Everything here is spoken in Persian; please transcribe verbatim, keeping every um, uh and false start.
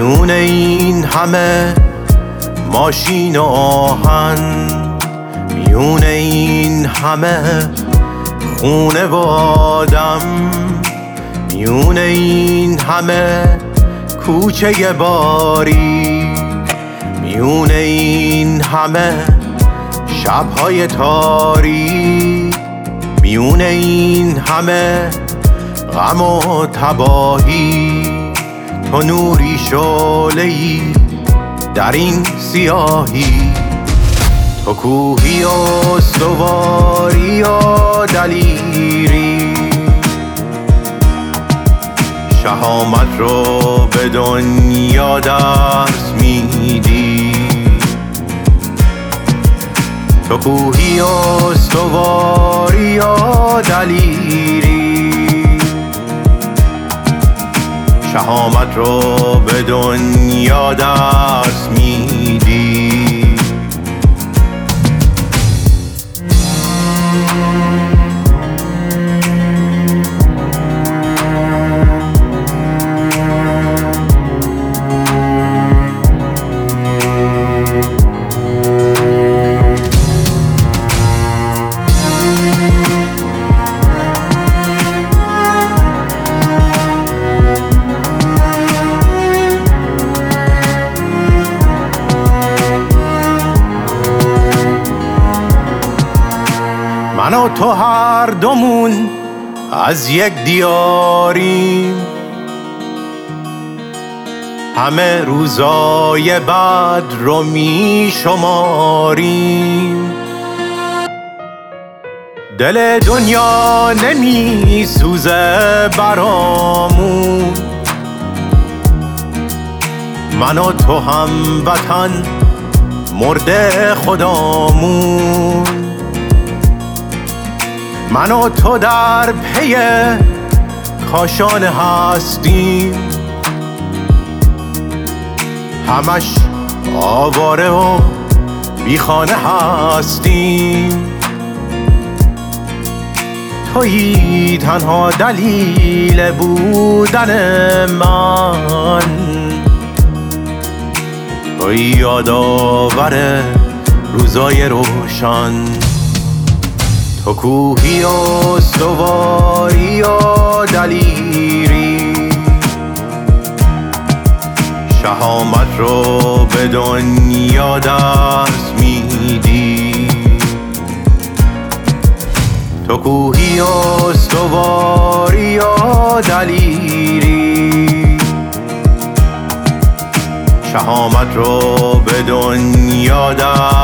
میون این همه ماشین و آهن، میون این همه خونه و آدم، میون این همه کوچه باری، میون این همه شبهای تاریک، میون این همه غم و تباهی، تو نوری شعله‌ای در این سیاهی، تو کوهی و استواری و دلیری، شهامت رو به دنیا درس میدی، تو کوهی و استواری و دلیری، شهامت رو به دنیا درس میدی. من و تو هر دومون از یک دیاریم، همه روزای بد رو می شماریم، دل دنیا نمی سوزه برامون، من و تو هم وطن مرده خدامون، من و تو در پی کاشانه هستیم، همش آواره و بیخانه هستیم، تویی تنها دلیل بودن من، تویی یادآور روزای روشن، تو کوهی و استواری و دلیری، شهامت رو به دنیا درس میدی، تو کوهی و استواری و دلیری، شهامت رو به دنیا درس